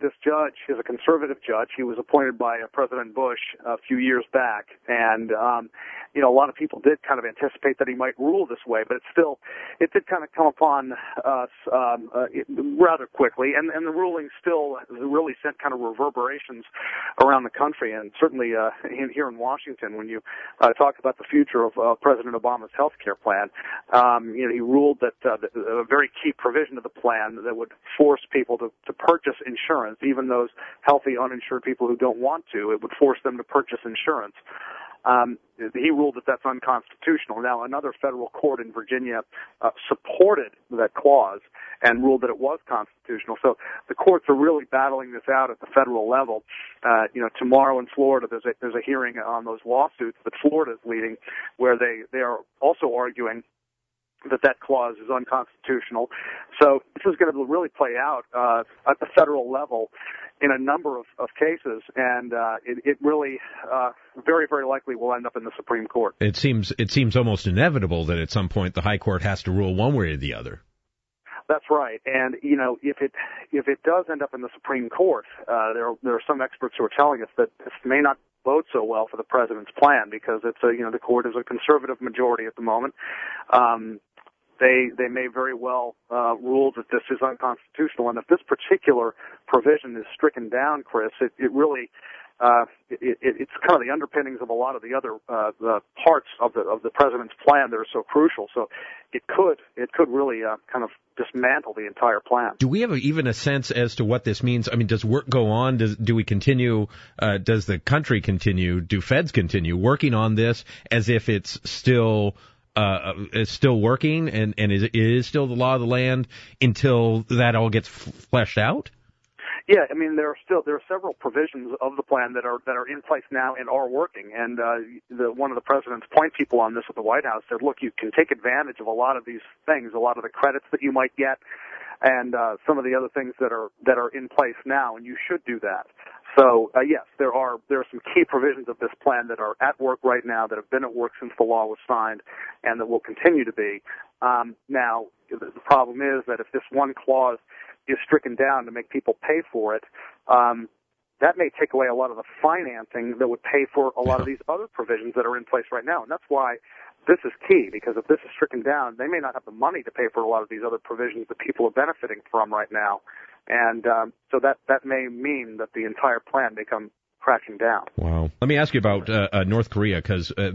this judge is a conservative judge. He was appointed by President Bush a few years back, and a lot of people did kind of anticipate that he might rule this way, but it did kind of come upon us rather quickly, and the ruling still really sent kind of reverberations around the country, and certainly here in Washington. When you talk about the future of President Obama's health care plan, he ruled that a very key provision of the plan that would force people to purchase insurance, even those healthy, uninsured people who don't want to, it would force them to purchase insurance. He ruled that that's unconstitutional. Now, another federal court in Virginia supported that clause and ruled that it was constitutional. So the courts are really battling this out at the federal level. Tomorrow in Florida, there's a hearing on those lawsuits that Florida is leading, where they are also arguing that clause is unconstitutional. So this is going to really play out at the federal level in a number of cases, and it really very, very likely will end up in the Supreme Court. It seems almost inevitable that at some point the High Court has to rule one way or the other. That's right, and if it does end up in the Supreme Court, there are some experts who are telling us that this may not bode so well for the president's plan, because the court is a conservative majority at the moment. They may very well rule that this is unconstitutional, and if this particular provision is stricken down, Chris, it really it's kind of the underpinnings of a lot of the other the parts of the president's plan that are so crucial. So it could really kind of dismantle the entire plan. Do we have even a sense as to what this means? I mean, does work go on? Do we continue? Does the country continue? Do feds continue working on this as if it's still working and it is still the law of the land until that all gets fleshed out? Yeah, I mean, there are several provisions of the plan that are in place now and are working. And one of the president's point people on this at the White House said, look, you can take advantage of a lot of these things, a lot of the credits that you might get, and some of the other things that are in place now, and you should do that. So yes, there are some key provisions of this plan that are at work right now, that have been at work since the law was signed, and that will continue to be. Now, the problem is that if this one clause is stricken down to make people pay for it, that may take away a lot of the financing that would pay for a lot of these other provisions that are in place right now. And that's why this is key, because if this is stricken down, they may not have the money to pay for a lot of these other provisions that people are benefiting from right now. And so that may mean that the entire plan may come crashing down. Wow. Let me ask you about North Korea, because a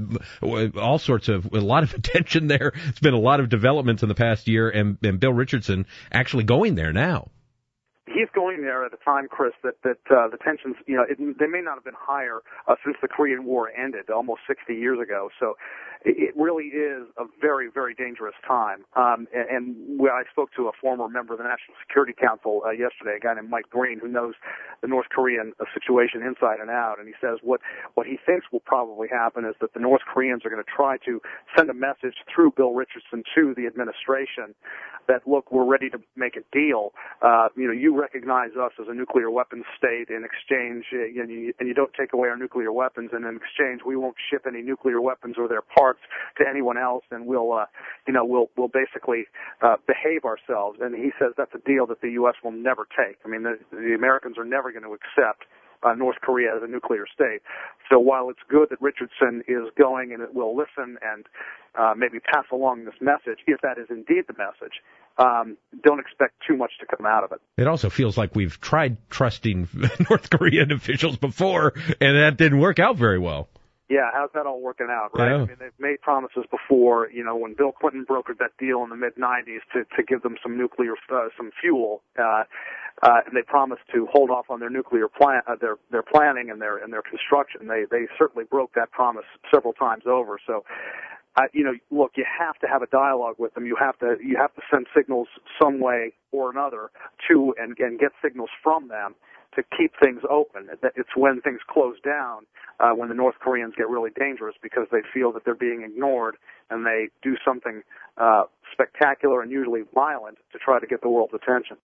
lot of attention there. It's been a lot of developments in the past year, and Bill Richardson actually going there now. He's going there at a time, Chris, that the tensions, they may not have been higher since the Korean War ended almost 60 years ago. So it really is a very, very dangerous time. And I spoke to a former member of the National Security Council yesterday, a guy named Mike Green, who knows the North Korean situation inside and out. And he says what he thinks will probably happen is that the North Koreans are going to try to send a message through Bill Richardson to the administration that, look, we're ready to make a deal. You recognize us as a nuclear weapons state in exchange, and you don't take away our nuclear weapons, and in exchange we won't ship any nuclear weapons or their parts to anyone else, and we'll basically behave ourselves. And he says that's a deal that the U.S. will never take. I mean, the Americans are never going to accept North Korea as a nuclear state. So while it's good that Richardson is going and it will listen and maybe pass along this message, if that is indeed the message, don't expect too much to come out of it. It also feels like we've tried trusting North Korean officials before, and that didn't work out very well. Yeah, how's that all working out, right? Yeah. I mean, they've made promises before, when Bill Clinton brokered that deal in the mid-'90s to give them some nuclear, some fuel, and they promised to hold off on their nuclear plan, their planning and their construction. They certainly broke that promise several times over. So, look, you have to have a dialogue with them. You have to send signals some way or another to and get signals from them to keep things open. It's when things close down, when the North Koreans get really dangerous, because they feel that they're being ignored, and they do something spectacular and usually violent to try to get the world's attention.